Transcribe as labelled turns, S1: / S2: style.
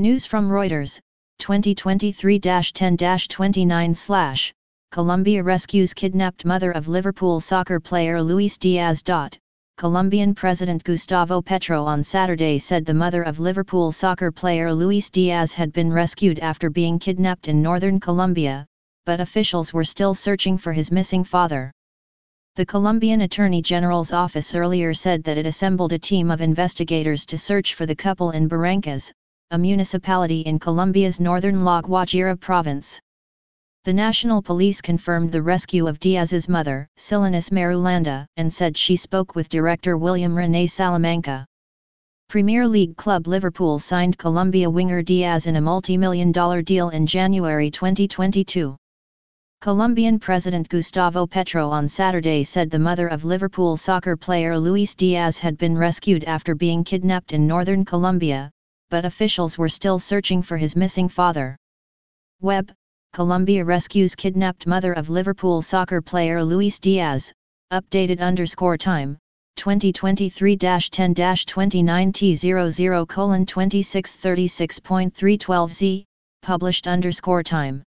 S1: News from Reuters, 2023-10-29/, Colombia rescues kidnapped mother of Liverpool soccer player Luis Diaz. Colombian President Gustavo Petro on Saturday said the mother of Liverpool soccer player Luis Diaz had been rescued after being kidnapped in northern Colombia, but officials were still searching for his missing father. The Colombian Attorney General's office earlier said that it assembled a team of investigators to search for the couple in Barrancas, a municipality in Colombia's northern La Guajira province. The national police confirmed the rescue of Diaz's mother, Silenis Marulanda, and said she spoke with director William René Salamanca. Premier League club Liverpool signed Colombia winger Diaz in a multi-million-dollar deal in January 2022. Colombian President Gustavo Petro on Saturday said the mother of Liverpool soccer player Luis Diaz had been rescued after being kidnapped in northern Colombia, but officials were still searching for his missing father. Web, Colombia rescues kidnapped mother of Liverpool soccer player Luis Diaz, updated _time, 2023-10-29 T00:2636.312Z, published _time.